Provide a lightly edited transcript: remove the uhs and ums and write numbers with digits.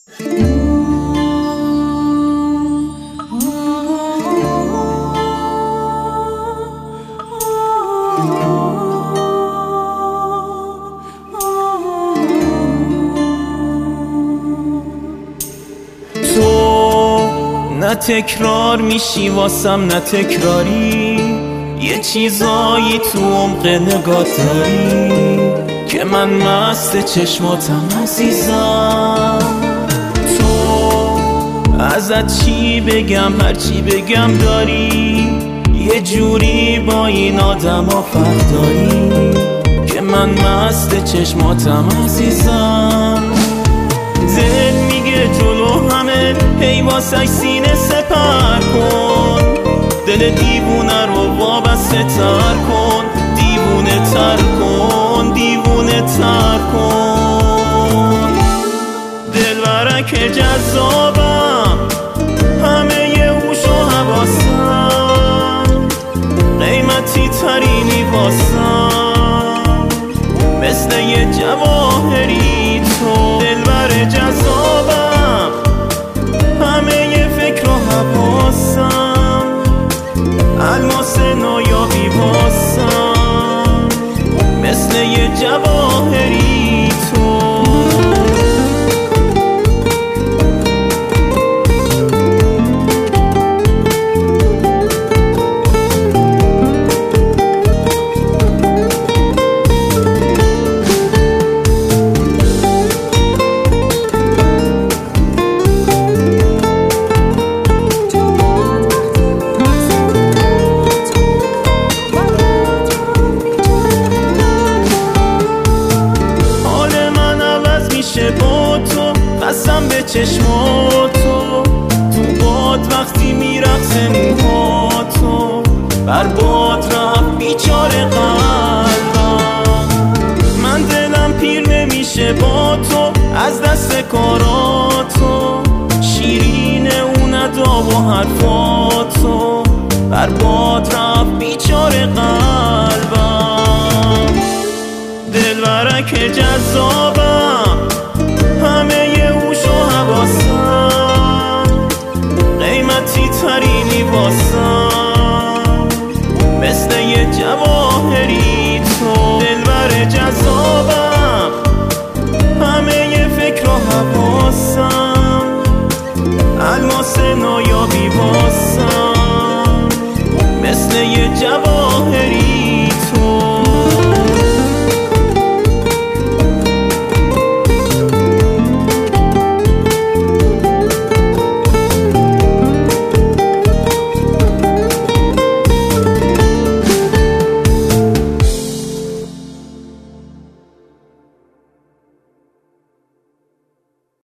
نه تکرار میشی واسم نه تکراری، یه چیزایی تو عمق نگات داری که من مست چشماتم عزیزم. تو ازت چی بگم هرچی بگم داری، یه جوری با این آدم ها فرق داری که من مست چشماتم عزیزم. دل میگه جلو همه هی واسه سینه سپر کن، دل دیوونه رو وابسته تر کن، دیوونه تر کن، دیوونه تر کن. دلبرک جذابم همه ی هوش و حواسم، قیمتی ترینی واسم مثل یه جواهری تو. دلبر جذابم همه ی فکر و حواسم، الماس نایابی واسم مثل یه جواهری تو. با تو قسم به چشماتو، تو باد وقتی میرقصه موهاتو، بر باد رفت بیچاره قلبم. من دلم پیر نمیشه با تو از دست کاراتو، شیرین اون ادا و حرفاتو، بر باد رفت بیچاره قلبم. دلبرک جذابم همه ی هوش و حواسم، قیمتی ترینی واسم مثل یه جواهری تو. دلبر جذابم همه ی فکر و حواسم، الماس نایابی واسم مثل یه